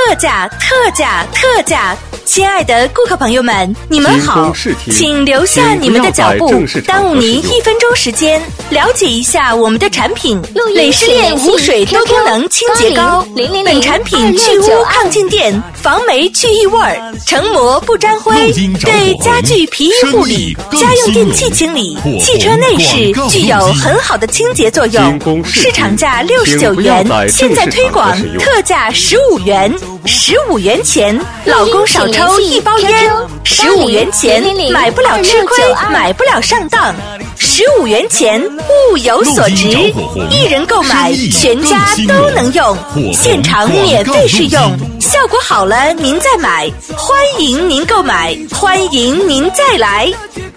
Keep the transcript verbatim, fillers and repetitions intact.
特价特价特价！亲爱的顾客朋友们，你们好，请留下你们的脚步，耽误您一分钟时间，了解一下我们的产品。蕾诗链无水多功能清洁膏，本产品去污抗静电，防霉去异味，成膜不沾灰，对家具皮衣护理、家用电器清理、汽车内饰具有很好的清洁作用。市场价六十九元，现在推广特价十五元，十五元钱，老公少抽一包烟，十五元钱买不了吃亏，买不了上当，十五元钱物有所值，一人购买全家都能用，现场免费试用，效果好了您再买，欢迎您购买，欢迎您再来。